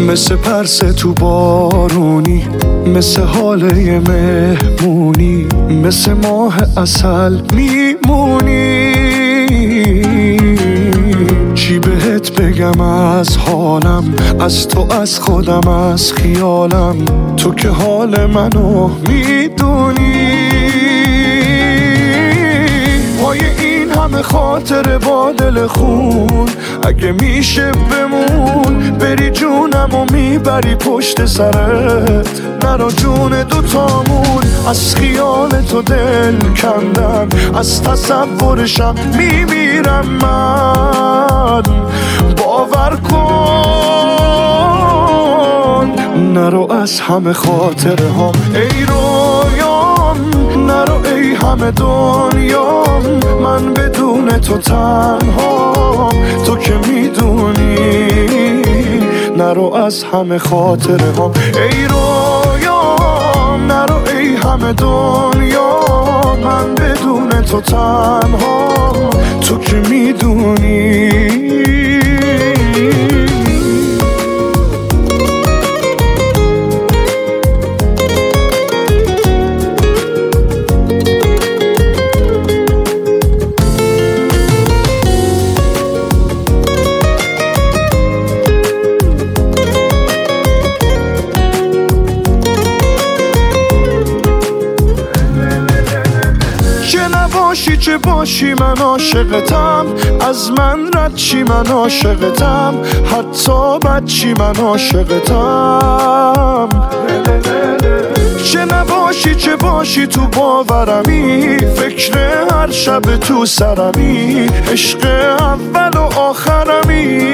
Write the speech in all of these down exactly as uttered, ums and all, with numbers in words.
مثل پرسه تو بارونی، مثل حاله مهمونی، مثل ماه عسل میمونی. چی بهت بگم از حالم، از تو، از خودم، از خیالم، تو که حال منو میدونی. پای این همه خاطر با دل خون، اگه میشه بمون، بری جونم و میبری پشت سرت، نرا جون دوتامون. از خیال تو دل کندم، از تصورشم میمیرم من. باور کن نرو از همه خاطره هم ای رویام، نرو ای همه دنیام، من بدون تو تنها، تو که میدونی. نرو از همه خاطره هم ای رویام، نرو ای همه دنیا، من بدون تو تنها، تو که میدونی. باشی چه باشی من عاشقتم، از من رد چی من عاشقتم، حتی بد چی من عاشقتم. چه نباشی چه باشی تو باورمی، فکر هر شب تو سرمی، عشق اول و آخرمی.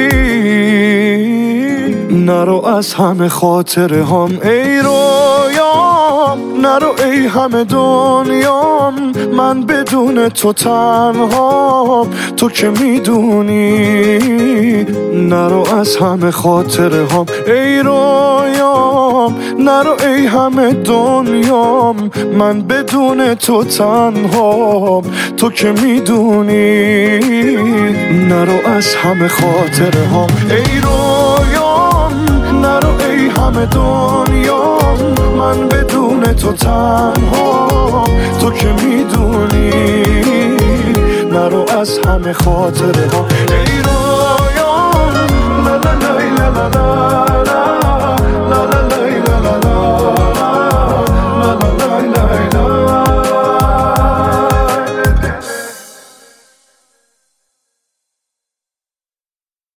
نرو از همه خاطره هم ای رویام، نرو ای همه دنیام، من بدون تو تنها، تو که میدونی. نرو از همه خاطره هم ای رویام، نرو ای همه دنیام، من بدون تو تنها، تو که میدونی. نرو از همه خاطره هم ای رویام، نرو ای همه دنیام، من بدون تو تنها، تو که میدونی. نرو از همه خاطره ها ای رویام، لا لا لا لا لا.